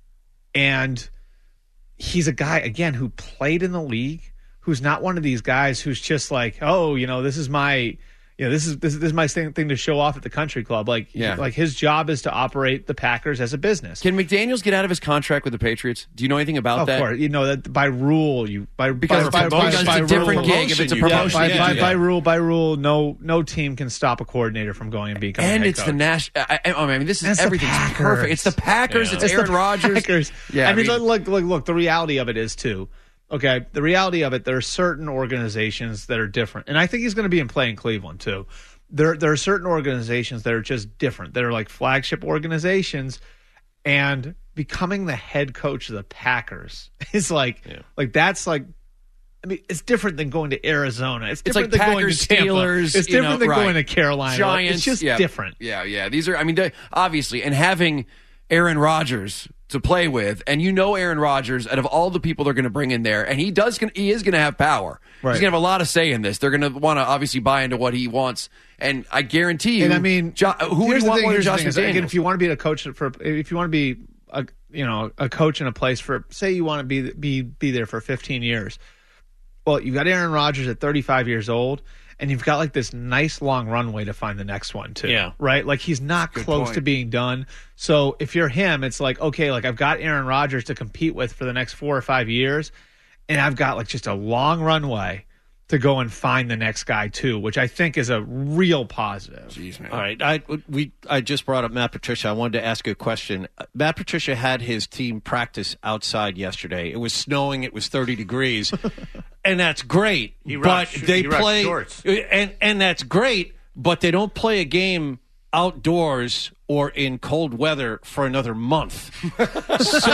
[SPEAKER 9] and he's a guy again who played in the league, who's not one of these guys who's just like, oh, you know, this is my. You know, this is this, is- this is my thing, thing to show off at the country club. Like,
[SPEAKER 7] Yeah.
[SPEAKER 9] like his job is to operate the Packers as a business.
[SPEAKER 7] Can McDaniels get out of his contract with the Patriots? Do you know anything about
[SPEAKER 9] Of
[SPEAKER 7] that?
[SPEAKER 9] course, you know that by rule, you by
[SPEAKER 7] Because
[SPEAKER 9] by, by,
[SPEAKER 7] because
[SPEAKER 9] by,
[SPEAKER 7] it's
[SPEAKER 9] by
[SPEAKER 7] a different
[SPEAKER 9] rule,
[SPEAKER 7] gig. If it's a
[SPEAKER 6] you can.
[SPEAKER 7] promotion,
[SPEAKER 9] by,
[SPEAKER 7] you
[SPEAKER 9] by,
[SPEAKER 7] can do
[SPEAKER 9] by
[SPEAKER 7] that.
[SPEAKER 9] rule, by rule, no no team can stop a coordinator from going and becoming.
[SPEAKER 7] And
[SPEAKER 9] a head
[SPEAKER 7] it's
[SPEAKER 9] coach.
[SPEAKER 7] the national. I, I I mean, this
[SPEAKER 9] And
[SPEAKER 7] is
[SPEAKER 9] it's the
[SPEAKER 7] everything's
[SPEAKER 9] Packers.
[SPEAKER 7] perfect. It's the Packers. It's
[SPEAKER 9] It's
[SPEAKER 7] Aaron
[SPEAKER 9] the
[SPEAKER 7] Rodgers.
[SPEAKER 9] Packers.
[SPEAKER 7] Yeah,
[SPEAKER 9] I mean, look, look, look. The reality of it is too. Okay, the reality of it, there are certain organizations that are different, and I think he's going to be in play in Cleveland too. There, there are certain organizations that are just different. That are like flagship organizations, and becoming the head coach of the Packers is like, like that's like. I mean, it's different than going to Arizona. It's
[SPEAKER 7] It's
[SPEAKER 9] different
[SPEAKER 7] like
[SPEAKER 9] than
[SPEAKER 7] Packers,
[SPEAKER 9] going to Tampa.
[SPEAKER 7] Steelers.
[SPEAKER 9] It's
[SPEAKER 7] you
[SPEAKER 9] different
[SPEAKER 7] know,
[SPEAKER 9] than
[SPEAKER 7] right.
[SPEAKER 9] going to Carolina.
[SPEAKER 7] Giants.
[SPEAKER 9] It's just
[SPEAKER 7] yeah.
[SPEAKER 9] different.
[SPEAKER 7] Yeah, yeah. These are. I mean, they- obviously, and having Aaron Rodgers to play with, and you know Aaron Rodgers, out of all the people they're going to bring in there, and he does, he is going to have power.
[SPEAKER 9] Right.
[SPEAKER 7] He's going to have a lot of say in this. They're going to want to obviously buy into what he wants, and I guarantee you.
[SPEAKER 9] And I mean,
[SPEAKER 7] jo- who would
[SPEAKER 9] here's
[SPEAKER 7] you
[SPEAKER 9] the
[SPEAKER 7] want
[SPEAKER 9] thing,
[SPEAKER 7] more than
[SPEAKER 9] here's the
[SPEAKER 7] Josh
[SPEAKER 9] thing is,
[SPEAKER 7] McDaniels?
[SPEAKER 9] again, if you want to be a coach for, if you want to be a, you know, a coach in a place for, say, you want to be be be there for fifteen years. Well, you've got Aaron Rodgers at thirty-five years old, and you've got like this nice long runway to find the next one too.
[SPEAKER 6] Yeah.
[SPEAKER 9] Right? Like he's not
[SPEAKER 6] Good
[SPEAKER 9] close
[SPEAKER 6] point.
[SPEAKER 9] to being done. So if you're him, it's like, okay, like I've got Aaron Rodgers to compete with for the next four or five years, and I've got like just a long runway to go and find the next guy too, which I think is a real positive.
[SPEAKER 7] Jeez, man.
[SPEAKER 8] All right, I we I just brought up Matt Patricia. I wanted to ask you a question. Uh, Matt Patricia had his team practice outside yesterday. It was snowing. It was thirty degrees, and that's great.
[SPEAKER 6] He
[SPEAKER 8] but
[SPEAKER 6] rocked-
[SPEAKER 8] they
[SPEAKER 6] he rocked
[SPEAKER 8] play,
[SPEAKER 6] shorts.
[SPEAKER 8] and and that's great. But they don't play a game outdoors or in cold weather for another month. So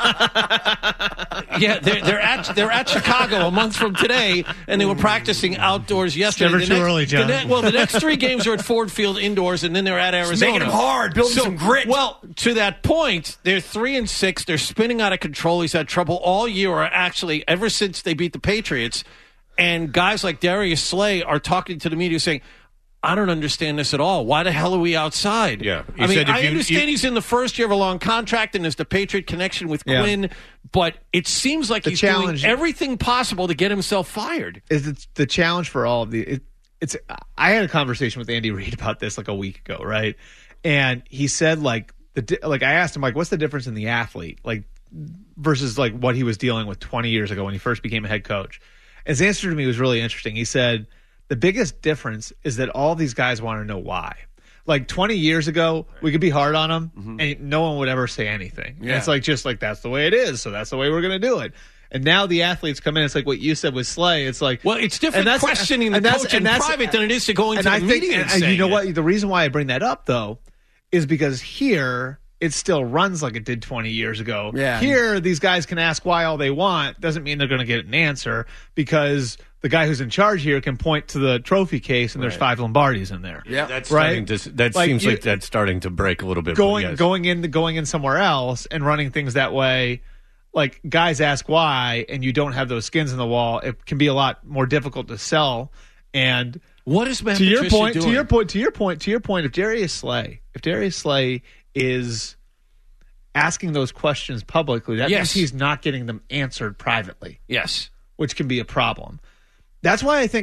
[SPEAKER 8] yeah, they're, they're at they're at Chicago a month from today, and they were practicing outdoors yesterday.
[SPEAKER 9] never
[SPEAKER 8] The
[SPEAKER 9] too
[SPEAKER 8] next-
[SPEAKER 9] early, John.
[SPEAKER 8] the ne- well, the next three games are at Ford Field indoors, and then they're at Arizona.
[SPEAKER 7] making 'em hard, building some grit.
[SPEAKER 8] Well, to that point, they're three and six. They're spinning out of control. He's had trouble all year, or actually ever since they beat the Patriots. And guys like Darius Slay are talking to the media saying, I don't understand this at all. Why the hell are we outside?
[SPEAKER 6] Yeah. He
[SPEAKER 8] I mean,
[SPEAKER 6] said if
[SPEAKER 8] I
[SPEAKER 6] you-
[SPEAKER 8] understand
[SPEAKER 6] you-
[SPEAKER 8] he's in the first year of a long contract and there's the Patriot connection with
[SPEAKER 9] Yeah.
[SPEAKER 8] Quinn, but it seems like
[SPEAKER 9] The
[SPEAKER 8] he's
[SPEAKER 9] challenge-
[SPEAKER 8] doing everything possible to get himself fired.
[SPEAKER 9] Is it's the challenge for all of the it, it's I had a conversation with Andy Reid about this like a week ago, right? And he said like the di- like I asked him like what's the difference in the athlete like versus like what he was dealing with twenty years ago when he first became a head coach. His answer to me was really interesting. He said the biggest difference is that all these guys want to know why. Like twenty years ago, we could be hard on them, and no one would ever say anything. And
[SPEAKER 7] Yeah.
[SPEAKER 9] it's like just like that's the way it is, so that's the way we're going to do it. And now the athletes come in. It's like what you said with Slay. It's like
[SPEAKER 8] Well, it's different
[SPEAKER 9] and that's-
[SPEAKER 8] questioning the
[SPEAKER 9] and that's-
[SPEAKER 8] coach in
[SPEAKER 9] and that's-
[SPEAKER 8] private than it is to go into
[SPEAKER 9] and
[SPEAKER 8] the
[SPEAKER 9] I think,
[SPEAKER 8] media
[SPEAKER 9] and,
[SPEAKER 8] and
[SPEAKER 9] and you
[SPEAKER 8] saying
[SPEAKER 9] know
[SPEAKER 8] it.
[SPEAKER 9] what? The reason why I bring that up though is because here it still runs like it did twenty years ago.
[SPEAKER 7] Yeah.
[SPEAKER 9] Here, these guys can ask why all they want. Doesn't mean they're going to get an answer because the guy who's in charge here can point to the trophy case and there's five Lombardis in there.
[SPEAKER 7] Yeah.
[SPEAKER 6] That's
[SPEAKER 9] Right?
[SPEAKER 6] starting to, that
[SPEAKER 9] Like,
[SPEAKER 6] seems
[SPEAKER 9] you-
[SPEAKER 6] like that's starting to break a little bit. but
[SPEAKER 9] Going
[SPEAKER 6] yes.
[SPEAKER 9] going in going in somewhere else and running things that way. Like guys ask why, and you don't have those skins in the wall. It can be a lot more difficult to sell. And
[SPEAKER 8] What is Matt
[SPEAKER 9] to your
[SPEAKER 8] Patricia
[SPEAKER 9] point,
[SPEAKER 8] doing?
[SPEAKER 9] to your point, to your point, to your point, if Darius Slay, if Darius Slay is asking those questions publicly, that
[SPEAKER 8] Yes.
[SPEAKER 9] means he's not getting them answered privately,
[SPEAKER 8] Yes.
[SPEAKER 9] which can be a problem. That's why I think like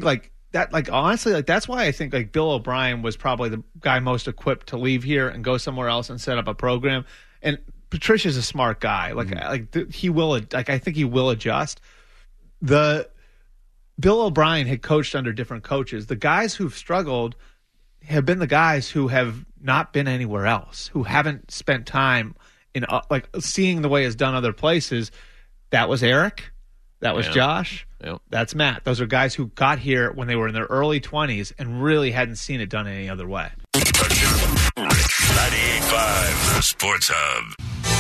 [SPEAKER 9] that, like, honestly, like, that's why I think, like, Bill O'Brien was probably the guy most equipped to leave here and go somewhere else and set up a program. And Patricia's a smart guy. Like, mm-hmm. like th- he will, like, I think he will adjust. The Bill O'Brien had coached under different coaches. The guys who've struggled have been the guys who have not been anywhere else, who haven't spent time in, uh, like, seeing the way it's done other places. That was Eric. That was
[SPEAKER 8] yeah.
[SPEAKER 9] Josh.
[SPEAKER 8] Yep.
[SPEAKER 9] That's Matt. Those are guys who got here when they were in their early twenties and really hadn't seen it done any other way.
[SPEAKER 3] ninety-eight point five, the Sports Hub.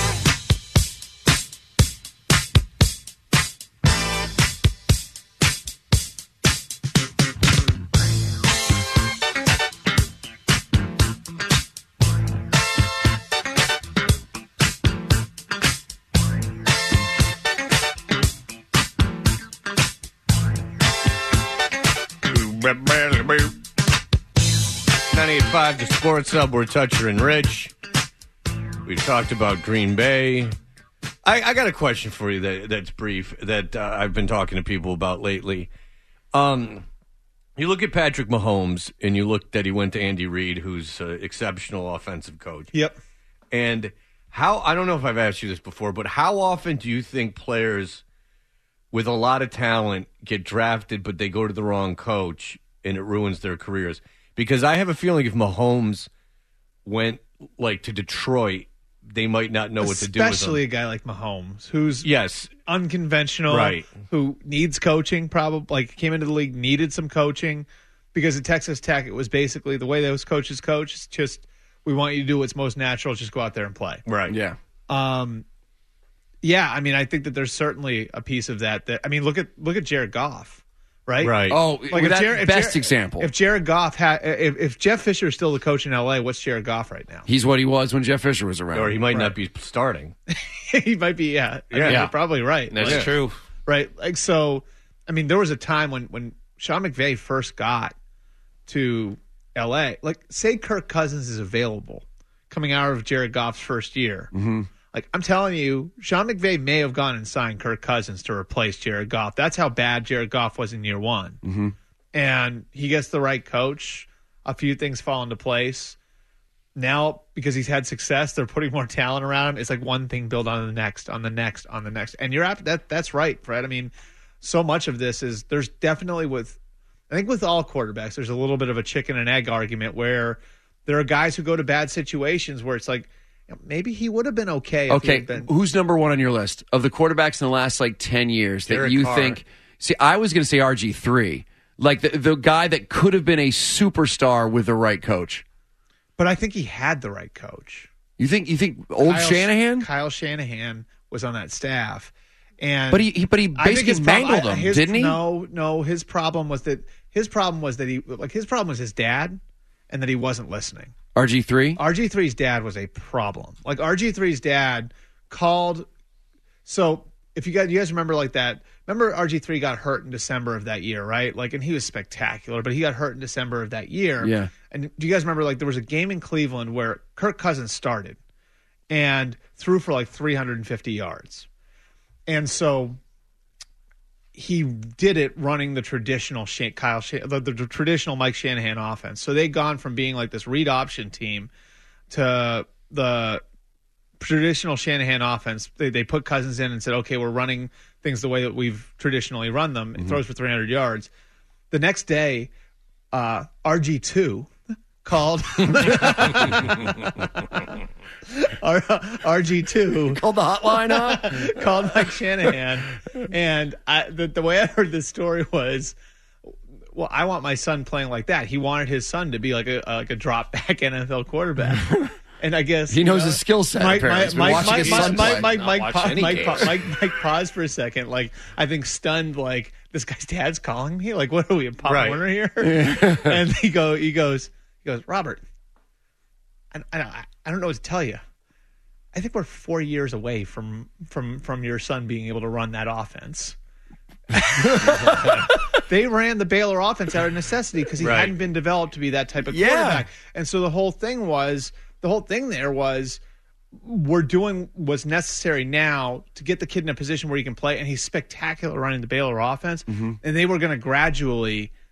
[SPEAKER 6] ninety-eight point five, the Sports Hub. We're Toucher and Rich. We talked about Green Bay. I, I got a question for you that that's brief that uh, I've been talking to people about lately. Um, you look at Patrick Mahomes, and you look that he went to Andy Reid, who's an exceptional offensive coach.
[SPEAKER 9] Yep.
[SPEAKER 6] And how, I don't know if I've asked you this before, but how often do you think players with a lot of talent get drafted, but they go to the wrong coach, and it ruins their careers? Because I have a feeling if Mahomes went, like, to Detroit, they might not know what to do with him.
[SPEAKER 9] Especially a guy like Mahomes, who's
[SPEAKER 6] yes
[SPEAKER 9] unconventional,
[SPEAKER 6] right?
[SPEAKER 9] Who needs coaching, probably, like, came into the league, needed some coaching. Because at Texas Tech, it was basically the way those coaches coach. It's just, we want you to do what's most natural, just go out there and play.
[SPEAKER 6] Right.
[SPEAKER 7] Yeah.
[SPEAKER 9] Um, yeah, I mean, I think that there's certainly a piece of that. That I mean, look at look at Jared Goff. Right.
[SPEAKER 6] Right.
[SPEAKER 7] Oh,
[SPEAKER 9] like
[SPEAKER 7] that
[SPEAKER 9] Jared,
[SPEAKER 7] best
[SPEAKER 9] Jared,
[SPEAKER 7] example.
[SPEAKER 9] If Jared Goff had, if, if Jeff Fisher is still the coach in L A, what's Jared Goff right now?
[SPEAKER 7] He's what he was when Jeff Fisher was around.
[SPEAKER 6] Or he might
[SPEAKER 9] right.
[SPEAKER 6] not be starting.
[SPEAKER 9] He might be. Yeah. I
[SPEAKER 6] Yeah.
[SPEAKER 9] mean,
[SPEAKER 6] yeah.
[SPEAKER 9] You're probably right.
[SPEAKER 8] That's
[SPEAKER 9] like,
[SPEAKER 8] true.
[SPEAKER 9] Right. Like, so, I mean, there was a time when when Sean McVay first got to L A. Like, say Kirk Cousins is available coming out of Jared Goff's first year.
[SPEAKER 7] Mm-hmm.
[SPEAKER 9] Like, I'm telling you, Sean McVay may have gone and signed Kirk Cousins to replace Jared Goff. That's how bad Jared Goff was in year one.
[SPEAKER 7] Mm-hmm.
[SPEAKER 9] And he gets the right coach. A few things fall into place. Now, because he's had success, they're putting more talent around him. It's like one thing build on the next, on the next, on the next. And you're at that. That's right, Fred. I mean, so much of this is there's definitely with, I think with all quarterbacks, there's a little bit of a chicken and egg argument where there are guys who go to bad situations where it's like, maybe he would have been okay. If
[SPEAKER 7] Okay,
[SPEAKER 9] he had been.
[SPEAKER 7] Who's number one on your list of the quarterbacks in the last like ten years that
[SPEAKER 6] Derek
[SPEAKER 7] you
[SPEAKER 6] Carr.
[SPEAKER 7] think? See, I was going to say R G three, like the the guy that could have been a superstar with the right coach.
[SPEAKER 9] But I think he had the right coach.
[SPEAKER 7] You think? You think old
[SPEAKER 9] Kyle,
[SPEAKER 7] Shanahan?
[SPEAKER 9] Kyle Shanahan was on that staff, and
[SPEAKER 7] But he, he but he
[SPEAKER 9] I think
[SPEAKER 7] basically
[SPEAKER 9] his prob-
[SPEAKER 7] mangled
[SPEAKER 9] I-
[SPEAKER 7] him,
[SPEAKER 9] his-
[SPEAKER 7] didn't he?
[SPEAKER 9] No, no. His problem was that his problem was that he like his problem was his dad, and that he wasn't listening.
[SPEAKER 7] R G three.
[SPEAKER 9] R G three's dad was a problem. Like R G three's dad called. So if you guys, you guys remember like that. Remember R G three got hurt in December of that year, right? Like, and he was spectacular, but he got hurt in December of that year.
[SPEAKER 7] Yeah.
[SPEAKER 9] And do you guys remember like there was a game in Cleveland where Kirk Cousins started and threw for like three hundred fifty yards, and so he did it running the traditional Shan- Kyle Shan- the, the, the traditional Mike Shanahan offense. So they'd gone from being like this read option team to the traditional Shanahan offense. They, they put Cousins in and said, okay, we're running things the way that we've traditionally run them. It
[SPEAKER 7] Mm-hmm.
[SPEAKER 9] throws for three hundred yards. The next day, uh, R G two called R- RG2
[SPEAKER 7] called the hotline up,
[SPEAKER 9] called Mike Shanahan, and I, the, the way I heard this story was, well, I want my son playing like that. He wanted his son to be like a like a drop back N F L quarterback. And I guess
[SPEAKER 7] he knows
[SPEAKER 9] you know,
[SPEAKER 7] his skill set.
[SPEAKER 9] Mike,
[SPEAKER 7] apparently. He's been
[SPEAKER 9] Mike,
[SPEAKER 7] watching
[SPEAKER 9] Mike,
[SPEAKER 7] his
[SPEAKER 9] Mike,
[SPEAKER 7] son
[SPEAKER 9] Mike,
[SPEAKER 7] play.
[SPEAKER 9] Mike,
[SPEAKER 8] Not
[SPEAKER 9] Mike,
[SPEAKER 8] watch
[SPEAKER 9] pa-
[SPEAKER 8] any
[SPEAKER 9] Mike,
[SPEAKER 8] games.
[SPEAKER 9] pa- Mike, Mike, pause for a second. Like, I think stunned. Like, this guy's dad's calling me. Like, what are we in Pop
[SPEAKER 6] Right.
[SPEAKER 9] Warner here? And he go, he goes, he goes, Robert. I, I, I don't know what to tell you. I think we're four years away from from from your son being able to run that offense. They ran the Baylor offense out of necessity because he
[SPEAKER 6] Right.
[SPEAKER 9] hadn't been developed to be that type of
[SPEAKER 7] Yeah.
[SPEAKER 9] quarterback. And so the whole thing was, the whole thing there was, we're doing what's necessary now to get the kid in a position where he can play. And he's spectacular running the Baylor offense.
[SPEAKER 7] Mm-hmm.
[SPEAKER 9] And they were going to gradually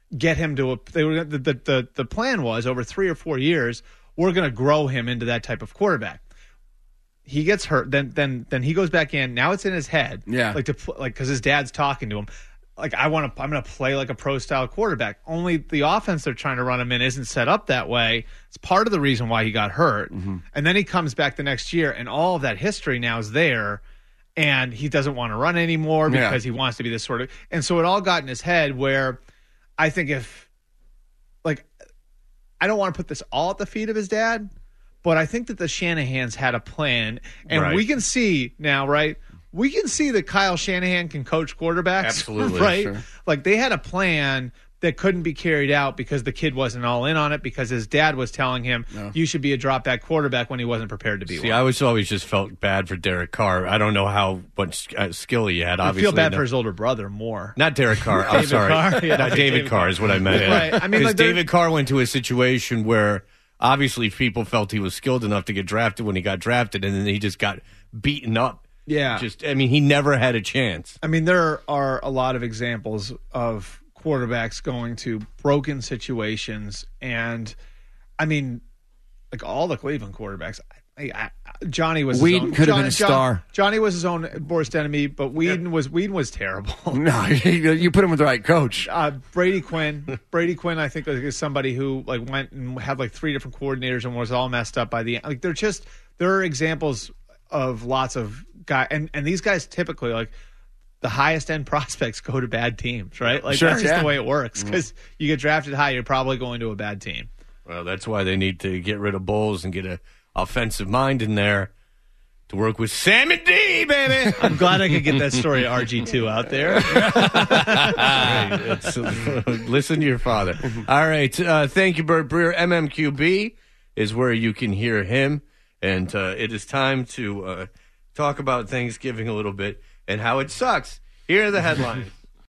[SPEAKER 9] get him to a. They were the the the, the plan was over three or four years we're going to grow him into that type of quarterback. He gets hurt, then then then he goes back in. Now it's in his head,
[SPEAKER 7] yeah,
[SPEAKER 9] like to like because his dad's talking to him. Like I want to, I'm going to play like a pro style quarterback. Only the offense they're trying to run him in isn't set up that way. It's part of the reason why he got hurt. Mm-hmm. And then he comes back the next year, and all of that history now is there, and he doesn't want to run anymore because yeah. he wants to be this sort of. And so it all got in his head. Where I think if, like, I don't want to put this all at the feet of his dad, but I think that the Shanahans had a plan, and right. we can see now, right? We can see that Kyle Shanahan can coach quarterbacks.
[SPEAKER 6] Absolutely.
[SPEAKER 9] Right?
[SPEAKER 6] Sure.
[SPEAKER 9] Like they had a plan that couldn't be carried out because the kid wasn't all in on it because his dad was telling him no. you should be a drop back quarterback when he wasn't prepared to be
[SPEAKER 6] See,
[SPEAKER 9] one.
[SPEAKER 6] I was always just felt bad for Derek Carr. I don't know how much uh, skill he had.
[SPEAKER 9] I
[SPEAKER 6] Obviously,
[SPEAKER 9] feel bad
[SPEAKER 6] no.
[SPEAKER 9] for his older brother more.
[SPEAKER 6] Not Derek Carr. I'm sorry.
[SPEAKER 9] Carr? Yeah,
[SPEAKER 6] Not David, David Carr is what I meant.
[SPEAKER 9] Right. I mean,
[SPEAKER 6] because
[SPEAKER 9] like
[SPEAKER 6] David Carr went to a situation where obviously people felt he was skilled enough to get drafted when he got drafted, and then he just got beaten up.
[SPEAKER 9] Yeah.
[SPEAKER 6] Just, I mean, he never had a chance.
[SPEAKER 9] I mean, there are a lot of examples of quarterbacks going to broken situations. And, I mean, like all the Cleveland quarterbacks, I, I, Johnny was
[SPEAKER 7] Whedon
[SPEAKER 9] his own,
[SPEAKER 7] could have
[SPEAKER 9] John,
[SPEAKER 7] been a
[SPEAKER 9] John,
[SPEAKER 7] star.
[SPEAKER 9] Johnny was his own worst enemy, but Whedon yeah. was Whedon was terrible.
[SPEAKER 7] No, you put him with the right coach.
[SPEAKER 9] Uh, Brady Quinn. Brady Quinn, I think, is somebody who like went and had like three different coordinators and was all messed up by the end. Like, they're just, there are examples of lots of guys, and, and these guys typically, like, the highest end prospects go to bad teams, right? Like,
[SPEAKER 7] sure,
[SPEAKER 9] that's just
[SPEAKER 7] yeah.
[SPEAKER 9] the way it works. Because mm-hmm. you get drafted high, you're probably going to a bad team.
[SPEAKER 6] Well, that's why they need to get rid of Bowles and get an offensive mind in there to work with Sammy D, baby.
[SPEAKER 9] I'm glad I could get that story of R G two out there.
[SPEAKER 6] Right. It's, uh, listen to your father. All right. Uh, thank you, Bert Breer. M M Q B is where you can hear him. And uh, it is time to uh, talk about Thanksgiving a little bit and how it sucks. Here are the headlines.